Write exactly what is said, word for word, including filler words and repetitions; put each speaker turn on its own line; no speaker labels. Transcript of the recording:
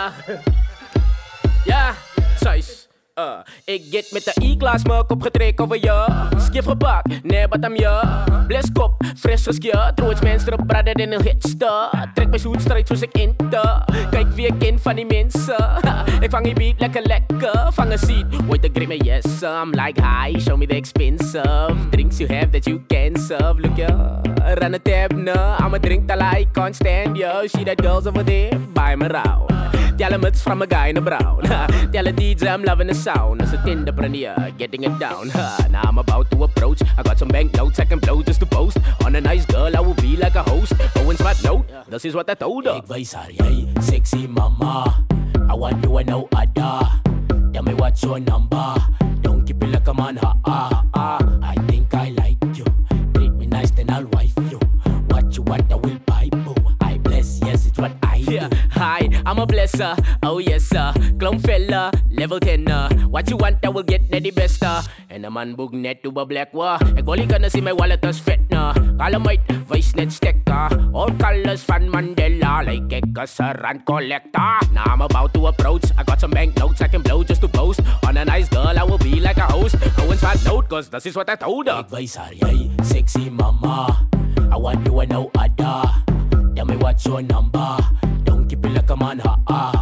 Ja. Ja, thuis. Uh, ik get met de E-class merk opgetrekt over je. Skif gepakt, nee, wat am je? Bleskop, fris geskeerd. Troods mensen erop braden in een hitster. Trek mijn zoet strijd zoals ik inte. Kijk wie ik ken van die mensen. Ik vang die beat lekker lekker. Vang een seat, wait the grip me yes. I'm like hi, show me the expensive drinks you have that you can serve. Look ya, run a tab now. I'm a drink till I can't stand you. See that girls over there, buy me round. Tell them it's from a guy in a brown. Tell a D J I'm loving the sound. As a Tinderpreneur, getting it down. Now I'm about to approach. I got some banknotes I can blow just to post. On a nice girl I will be like a host. Owen's fat note, this is what I told her.
Ik wijs haar, jij sexy mama. I want you and no other. Tell me what's your number. Don't keep it like a man, ha ah ah. I think I like you. Treat me nice then I'll wife you. What you want I will buy, boo. I bless, yes it's what I do.
Yeah, hi, I'm a blesser. Oh yes sir, clown fella, level ten. Uh. What you want I will get net the best. Uh. En een man boek net to a black wa. Ik wil niet kunnen zien mijn wallet als vet na. Kalamite, vice net stekker. All colors van Mandela. Like ik als een rand collector. Now I'm about to approach. I got some banknotes I can blow just to post. On a nice girl I will be like a host. No one's fat note cause this is what I told her.
Ik wijs haar, jij sexy mama. I want you and no other. Tell me what's your number. Don't keep it like a man, ha ah.